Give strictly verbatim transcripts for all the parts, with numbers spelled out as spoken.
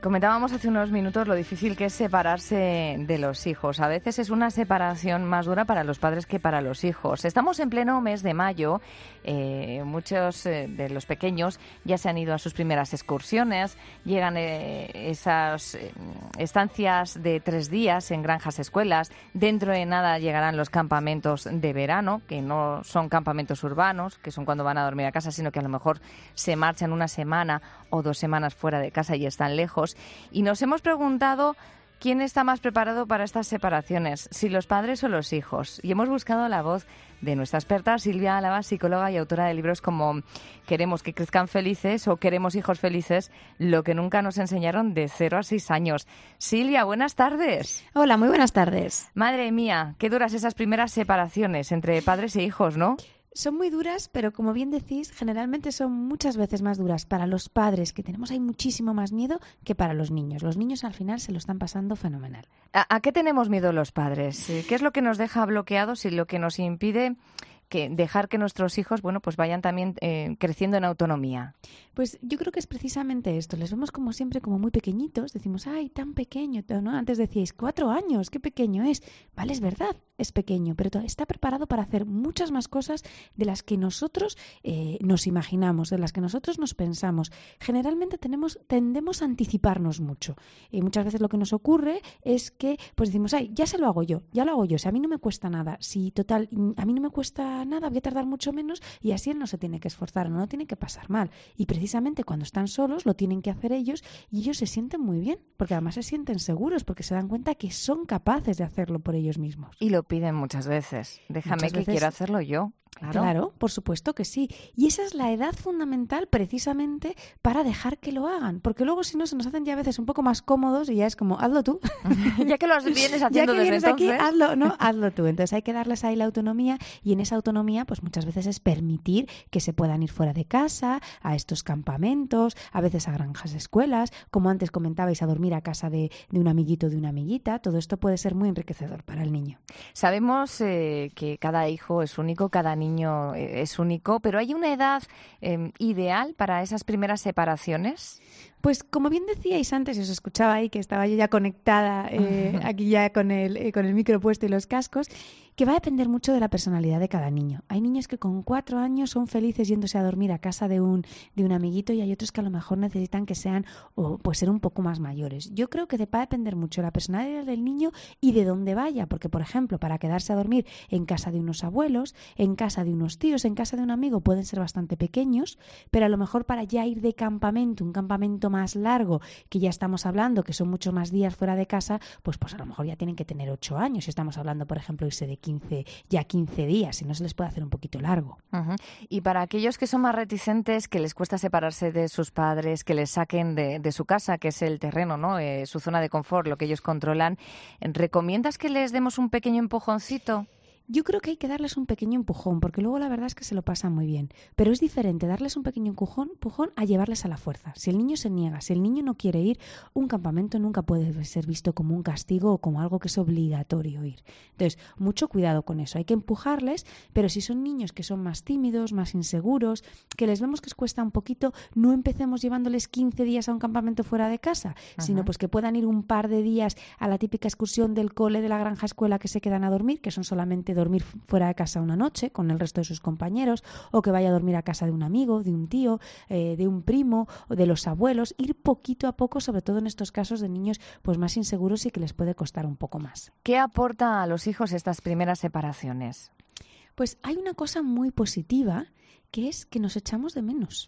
Comentábamos hace unos minutos lo difícil que es separarse de los hijos. A veces es una separación más dura para los padres que para los hijos. Estamos en pleno mes de mayo. Eh, muchos eh, de los pequeños ya se han ido a sus primeras excursiones. Llegan eh, esas eh, estancias de tres días en granjas escuelas. Dentro de nada llegarán los campamentos de verano, que no son campamentos urbanos, que son cuando van a dormir a casa, sino que a lo mejor se marchan una semana o dos semanas fuera de casa y están lejos. Y nos hemos preguntado quién está más preparado para estas separaciones, si los padres o los hijos. Y hemos buscado la voz de nuestra experta Silvia Álava, psicóloga y autora de libros como Queremos que crezcan felices o Queremos hijos felices, lo que nunca nos enseñaron de cero a seis años. Silvia, buenas tardes. Hola, muy buenas tardes. Madre mía, qué duras esas primeras separaciones entre padres e hijos, ¿no? Son muy duras, pero como bien decís, generalmente son muchas veces más duras para los padres, que tenemos ahí muchísimo más miedo, que para los niños. Los niños al final se lo están pasando fenomenal. ¿A, a qué tenemos miedo los padres? ¿Qué es lo que nos deja bloqueados y lo que nos impide que dejar que nuestros hijos, bueno, pues vayan también eh, creciendo en autonomía? Pues yo creo que es precisamente esto. Les vemos como siempre como muy pequeñitos. Decimos, ay, tan pequeño, ¿no? Antes decíais, cuatro años, qué pequeño es. Vale, es verdad, es pequeño, pero está preparado para hacer muchas más cosas de las que nosotros eh, nos imaginamos, de las que nosotros nos pensamos. Generalmente tenemos, tendemos a anticiparnos mucho. Y muchas veces lo que nos ocurre es que pues decimos, ay, ya se lo hago yo, ya lo hago yo. O sea, a mí no me cuesta nada. Si total, a mí no me cuesta nada, voy a tardar mucho menos y así él no se tiene que esforzar, no lo tiene que pasar mal. Y precisamente cuando están solos lo tienen que hacer ellos y ellos se sienten muy bien, porque además se sienten seguros, porque se dan cuenta que son capaces de hacerlo por ellos mismos. Y lo piden muchas veces. Déjame muchas que veces... quiero hacerlo yo. Claro. Claro, por supuesto que sí. Y esa es la edad fundamental precisamente para dejar que lo hagan. Porque luego si no se nos hacen ya a veces un poco más cómodos y ya es como, hazlo tú. Ya que lo vienes haciendo ya que desde vienes entonces. Aquí, hazlo, ¿no? hazlo tú. Entonces hay que darles ahí la autonomía y en esa autonomía pues muchas veces es permitir que se puedan ir fuera de casa, a estos campamentos, a veces a granjas escuelas, como antes comentabais, a dormir a casa de, de un amiguito o de una amiguita. Todo esto puede ser muy enriquecedor para el niño. Sabemos eh, que cada hijo es único, cada niño es único, pero ¿hay una edad eh, ideal para esas primeras separaciones? Pues como bien decíais antes, y os escuchaba ahí que estaba yo ya conectada eh, aquí ya con el, eh, con el micro puesto y los cascos, que va a depender mucho de la personalidad de cada niño. Hay niños que con cuatro años son felices yéndose a dormir a casa de un, de un amiguito y hay otros que a lo mejor necesitan que sean o pues ser un poco más mayores. Yo creo que va a depender mucho de la personalidad del niño y de dónde vaya, porque por ejemplo, para quedarse a dormir en casa de unos abuelos, en casa de unos tíos, en casa de un amigo pueden ser bastante pequeños, pero a lo mejor para ya ir de campamento, un campamento más largo, que ya estamos hablando que son muchos más días fuera de casa, pues, pues a lo mejor ya tienen que tener ocho años. Si estamos hablando, por ejemplo, irse de quince, ya quince días, si no se les puede hacer un poquito largo. Uh-huh. Y para aquellos que son más reticentes, que les cuesta separarse de sus padres, que les saquen de, de su casa, que es el terreno, ¿no? Eh, su zona de confort, lo que ellos controlan, ¿recomiendas que les demos un pequeño empujoncito? Yo creo que hay que darles un pequeño empujón, porque luego la verdad es que se lo pasan muy bien. Pero es diferente darles un pequeño empujón, empujón a llevarles a la fuerza. Si el niño se niega, si el niño no quiere ir, un campamento nunca puede ser visto como un castigo o como algo que es obligatorio ir. Entonces, mucho cuidado con eso. Hay que empujarles, pero si son niños que son más tímidos, más inseguros, que les vemos que les cuesta un poquito, no empecemos llevándoles quince días a un campamento fuera de casa, uh-huh. sino pues que puedan ir un par de días a la típica excursión del cole, de la granja escuela, que se quedan a dormir, que son solamente dormir fuera de casa una noche con el resto de sus compañeros, o que vaya a dormir a casa de un amigo, de un tío, eh, de un primo o de los abuelos, ir poquito a poco, sobre todo en estos casos de niños pues más inseguros y que les puede costar un poco más. ¿Qué aporta a los hijos estas primeras separaciones? Pues hay una cosa muy positiva, que es que nos echamos de menos.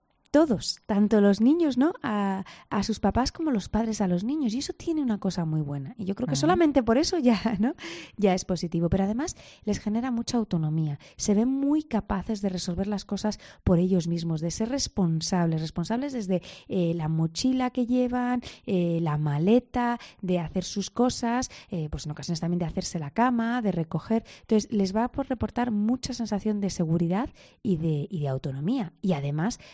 Todos, tanto los niños, ¿no? A, a sus papás como los padres a los niños. Y eso tiene una cosa muy buena. Y yo creo que uh-huh. solamente por eso ya, ¿no? ya es positivo. Pero además les genera mucha autonomía. Se ven muy capaces de resolver las cosas por ellos mismos, de ser responsables. Responsables desde eh, la mochila que llevan, eh, la maleta, de hacer sus cosas, eh, pues en ocasiones también de hacerse la cama, de recoger. Entonces les va a reportar mucha sensación de seguridad y de, y de autonomía. Y además van a hacer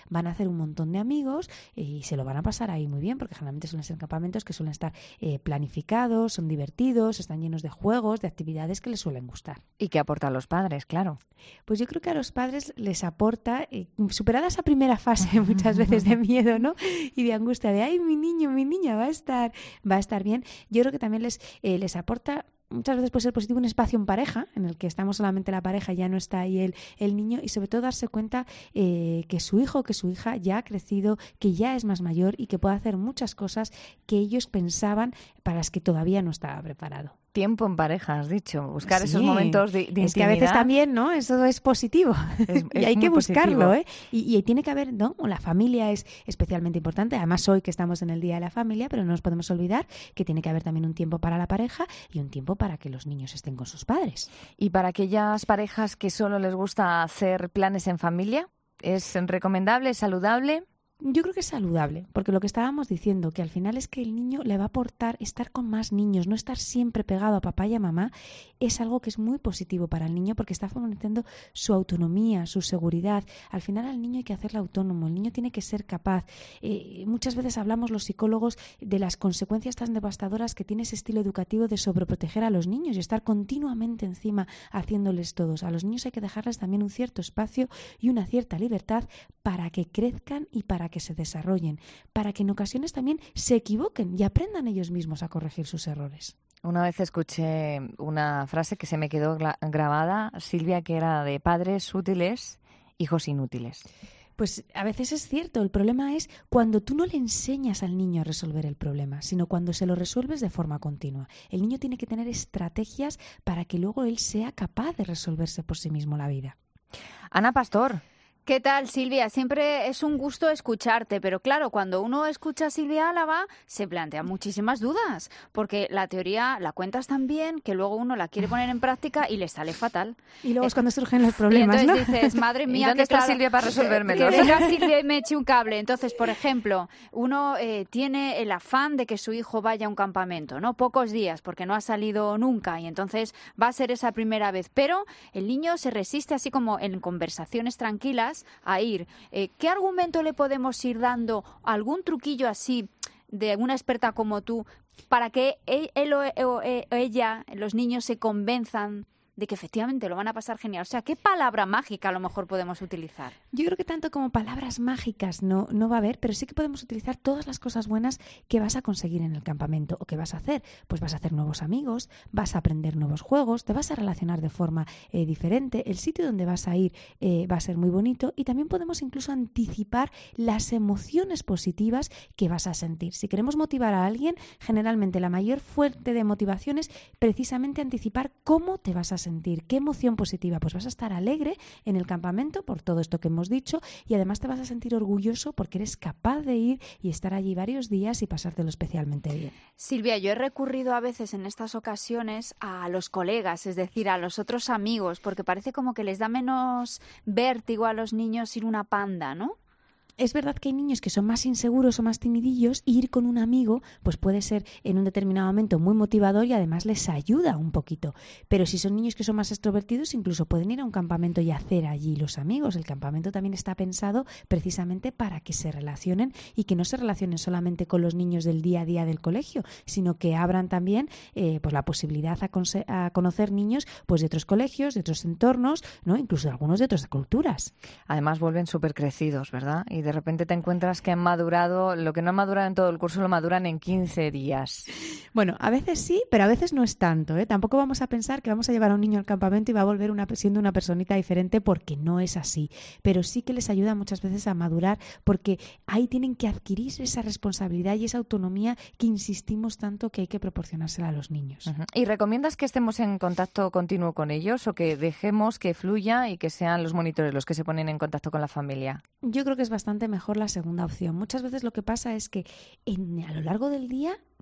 hacer un montón de amigos y se lo van a pasar ahí muy bien, porque generalmente suelen ser campamentos que suelen estar eh, planificados, son divertidos, están llenos de juegos, de actividades que les suelen gustar. ¿Y qué aporta a los padres, claro? Pues yo creo que a los padres les aporta, eh, superada esa primera fase muchas veces de miedo, ¿no? Y de angustia de, ay, mi niño, mi niña va a estar, va a estar bien. Yo creo que también les, eh, les aporta, muchas veces puede ser positivo, un espacio en pareja, en el que estamos solamente la pareja, ya no está ahí el, el niño, y sobre todo darse cuenta eh, que su hijo o que su hija ya ha crecido, que ya es más mayor y que puede hacer muchas cosas que ellos pensaban para las que todavía no estaba preparado. Tiempo en pareja, has dicho, buscar Sí, esos momentos de, de intimidad. Es que a veces también, ¿no? Eso es positivo es, y es hay que buscarlo, positivo. ¿eh? Y, y tiene que haber, ¿no? La familia es especialmente importante, además hoy que estamos en el Día de la Familia, pero no nos podemos olvidar que tiene que haber también un tiempo para la pareja y un tiempo para que los niños estén con sus padres. Y para aquellas parejas que solo les gusta hacer planes en familia, ¿es recomendable, es saludable? Yo creo que es saludable, porque lo que estábamos diciendo, que al final es que el niño le va a aportar estar con más niños, no estar siempre pegado a papá y a mamá, es algo que es muy positivo para el niño porque está fomentando su autonomía, su seguridad. Al final al niño hay que hacerle autónomo, el niño tiene que ser capaz. Eh, muchas veces hablamos los psicólogos de las consecuencias tan devastadoras que tiene ese estilo educativo de sobreproteger a los niños y estar continuamente encima haciéndoles todos. A los niños hay que dejarles también un cierto espacio y una cierta libertad para que crezcan y para que se desarrollen, para que en ocasiones también se equivoquen y aprendan ellos mismos a corregir sus errores. Una vez escuché una frase que se me quedó gra- grabada, Silvia, que era de padres útiles, hijos inútiles. Pues a veces es cierto, el problema es cuando tú no le enseñas al niño a resolver el problema, sino cuando se lo resuelves de forma continua. El niño tiene que tener estrategias para que luego él sea capaz de resolverse por sí mismo la vida. Ana Pastor. ¿Qué tal, Silvia? Siempre es un gusto escucharte, pero claro, cuando uno escucha a Silvia Álava se plantean muchísimas dudas, porque la teoría la cuentas tan bien que luego uno la quiere poner en práctica y le sale fatal. Y luego Eh, es cuando surgen los problemas, y ¿no? entonces dices, madre mía, ¿Y dónde que está claro, Silvia para resolvérmelo? que venga Silvia y me eche un cable. Entonces, por ejemplo, uno eh, tiene el afán de que su hijo vaya a un campamento, ¿no? Pocos días, porque no ha salido nunca, y entonces va a ser esa primera vez. Pero el niño se resiste, así como en conversaciones tranquilas, a ir. Eh, ¿Qué argumento le podemos ir dando? ¿Algún truquillo así de una experta como tú para que él, él o, o, o ella, los niños, se convenzan de que efectivamente lo van a pasar genial? O sea, ¿qué palabra mágica a lo mejor podemos utilizar? Yo creo que tanto como palabras mágicas no, no va a haber, pero sí que podemos utilizar todas las cosas buenas que vas a conseguir en el campamento o que vas a hacer. Pues vas a hacer nuevos amigos, vas a aprender nuevos juegos, te vas a relacionar de forma eh, diferente, el sitio donde vas a ir eh, va a ser muy bonito y también podemos incluso anticipar las emociones positivas que vas a sentir. Si queremos motivar a alguien, generalmente la mayor fuente de motivación es precisamente anticipar cómo te vas a sentir, qué emoción positiva. Pues vas a estar alegre en el campamento por todo esto que hemos dicho y además te vas a sentir orgulloso porque eres capaz de ir y estar allí varios días y pasártelo especialmente bien. Silvia, yo he recurrido a veces en estas ocasiones a los colegas, es decir, a los otros amigos, porque parece como que les da menos vértigo a los niños ir una panda, ¿no? Es verdad que hay niños que son más inseguros o más timidillos y ir con un amigo pues puede ser en un determinado momento muy motivador y además les ayuda un poquito. Pero si son niños que son más extrovertidos, incluso pueden ir a un campamento y hacer allí los amigos. El campamento también está pensado precisamente para que se relacionen y que no se relacionen solamente con los niños del día a día del colegio, sino que abran también eh, pues la posibilidad a, conse- a conocer niños pues de otros colegios, de otros entornos, ¿no? Incluso algunos de otras culturas. Además vuelven súper crecidos, ¿verdad? Y de repente te encuentras que han madurado, lo que no han madurado en todo el curso lo maduran en quince días. Bueno, a veces sí, pero a veces no es tanto, ¿eh? Tampoco vamos a pensar que vamos a llevar a un niño al campamento y va a volver una, siendo una personita diferente, porque no es así. Pero sí que les ayuda muchas veces a madurar, porque ahí tienen que adquirir esa responsabilidad y esa autonomía que insistimos tanto que hay que proporcionársela a los niños. Uh-huh. ¿Y recomiendas que estemos en contacto continuo con ellos o que dejemos que fluya y que sean los monitores los que se ponen en contacto con la familia? Yo creo que es bastante mejor la segunda opción. Muchas veces lo que pasa es que en, a lo largo del día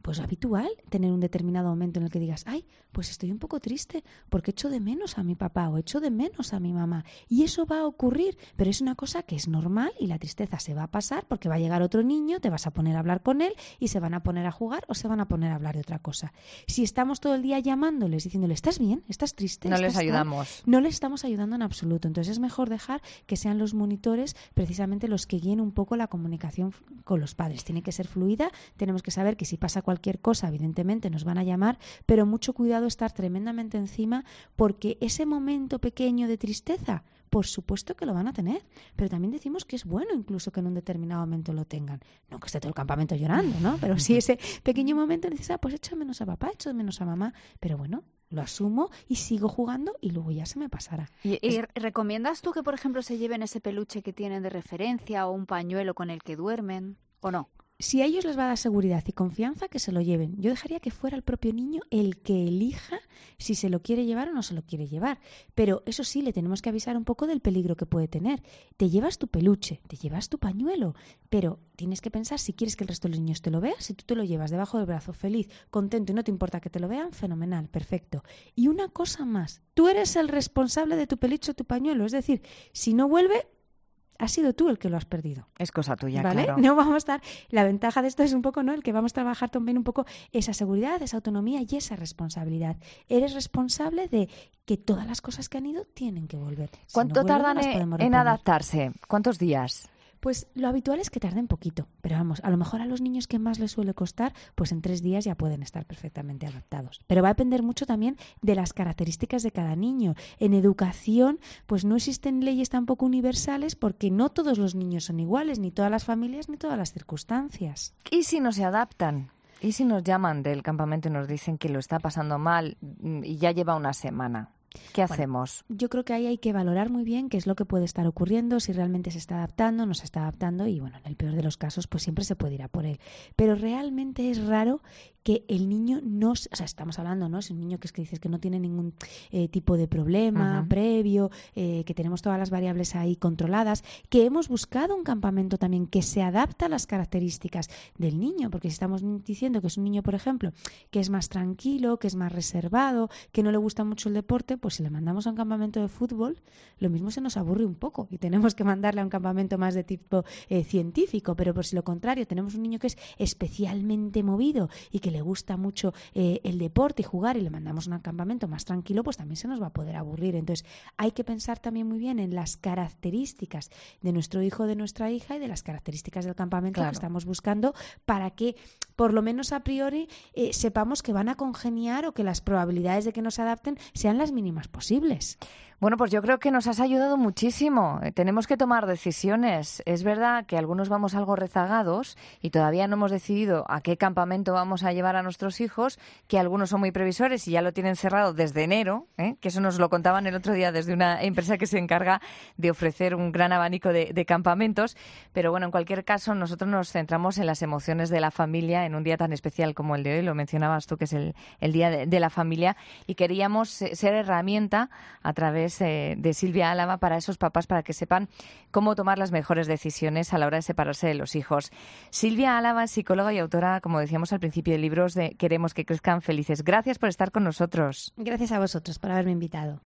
pues habitual tener un determinado momento en el que digas, ay, pues estoy un poco triste porque echo de menos a mi papá o echo de menos a mi mamá. Y eso va a ocurrir, pero es una cosa que es normal y la tristeza se va a pasar porque va a llegar otro niño, te vas a poner a hablar con él y se van a poner a jugar o se van a poner a hablar de otra cosa. Si estamos todo el día llamándoles, diciéndoles, ¿estás bien? ¿Estás triste? No ¿Estás les ayudamos. Tal? No les estamos ayudando en absoluto. Entonces es mejor dejar que sean los monitores precisamente los que guíen un poco la comunicación con los padres. Tiene que ser fluida, tenemos que saber que si pasa cualquier cosa, evidentemente nos van a llamar, pero mucho cuidado estar tremendamente encima porque ese momento pequeño de tristeza, por supuesto que lo van a tener, pero también decimos que es bueno incluso que en un determinado momento lo tengan. No que esté todo el campamento llorando, ¿no? Pero sí ese pequeño momento dices, ah, pues echo de menos a papá, echo de menos a mamá, pero bueno, lo asumo y sigo jugando y luego ya se me pasará. ¿Y, y recomiendas tú que, por ejemplo, se lleven ese peluche que tienen de referencia o un pañuelo con el que duermen o no? Si a ellos les va a dar seguridad y confianza, que se lo lleven. Yo dejaría que fuera el propio niño el que elija si se lo quiere llevar o no se lo quiere llevar. Pero eso sí, le tenemos que avisar un poco del peligro que puede tener. Te llevas tu peluche, te llevas tu pañuelo, pero tienes que pensar si quieres que el resto de los niños te lo vean. Si tú te lo llevas debajo del brazo, feliz, contento y no te importa que te lo vean, fenomenal, perfecto. Y una cosa más, tú eres el responsable de tu peluche o tu pañuelo. Es decir, si no vuelve, has sido tú el que lo has perdido. Es cosa tuya, ¿vale? claro. No vamos a estar. La ventaja de esto es un poco, ¿no? El que vamos a trabajar también un poco esa seguridad, esa autonomía y esa responsabilidad. Eres responsable de que todas las cosas que han ido tienen que volver. Si ¿Cuánto no vuelven, tardan las en, podemos en reponer. adaptarse? ¿Cuántos días? Pues lo habitual es que tarden poquito, pero vamos, a lo mejor a los niños que más les suele costar, pues en tres días ya pueden estar perfectamente adaptados. Pero va a depender mucho también de las características de cada niño. En educación, pues no existen leyes tampoco universales porque no todos los niños son iguales, ni todas las familias, ni todas las circunstancias. ¿Y si no se adaptan? ¿Y si nos llaman del campamento y nos dicen que lo está pasando mal y ya lleva una semana? ¿Qué Bueno, hacemos? Yo creo que ahí hay que valorar muy bien qué es lo que puede estar ocurriendo, si realmente se está adaptando, no se está adaptando y, bueno, en el peor de los casos, pues siempre se puede ir a por él. Pero realmente es raro que el niño no... O sea, estamos hablando, ¿no? Si un niño que es que dices que no tiene ningún eh, tipo de problema uh-huh. previo, eh, que tenemos todas las variables ahí controladas, que hemos buscado un campamento también que se adapta a las características del niño, porque si estamos diciendo que es un niño, por ejemplo, que es más tranquilo, que es más reservado, que no le gusta mucho el deporte, pues si le mandamos a un campamento de fútbol, lo mismo se nos aburre un poco y tenemos que mandarle a un campamento más de tipo eh, científico, pero por si lo contrario, tenemos un niño que es especialmente movido y que le gusta mucho eh, el deporte y jugar y le mandamos a un campamento más tranquilo, pues también se nos va a poder aburrir. Entonces hay que pensar también muy bien en las características de nuestro hijo o de nuestra hija y de las características del campamento claro. que estamos buscando para que por lo menos a priori eh, sepamos que van a congeniar o que las probabilidades de que nos adapten sean las mínimas posibles. Bueno, pues yo creo que nos has ayudado muchísimo. Tenemos que tomar decisiones. Es verdad que algunos vamos algo rezagados y todavía no hemos decidido a qué campamento vamos a llevar a nuestros hijos, que algunos son muy previsores y ya lo tienen cerrado desde enero, ¿eh? Que eso nos lo contaban el otro día desde una empresa que se encarga de ofrecer un gran abanico de, de campamentos. Pero bueno, en cualquier caso, nosotros nos centramos en las emociones de la familia en un día tan especial como el de hoy. Lo mencionabas tú, que es el, el Día de, de la Familia, y queríamos ser herramienta a través de Silvia Álava para esos papás, para que sepan cómo tomar las mejores decisiones a la hora de separarse de los hijos. Silvia Álava es psicóloga y autora, como decíamos al principio, de libros de Queremos que crezcan felices. Gracias por estar con nosotros. Gracias a vosotros por haberme invitado.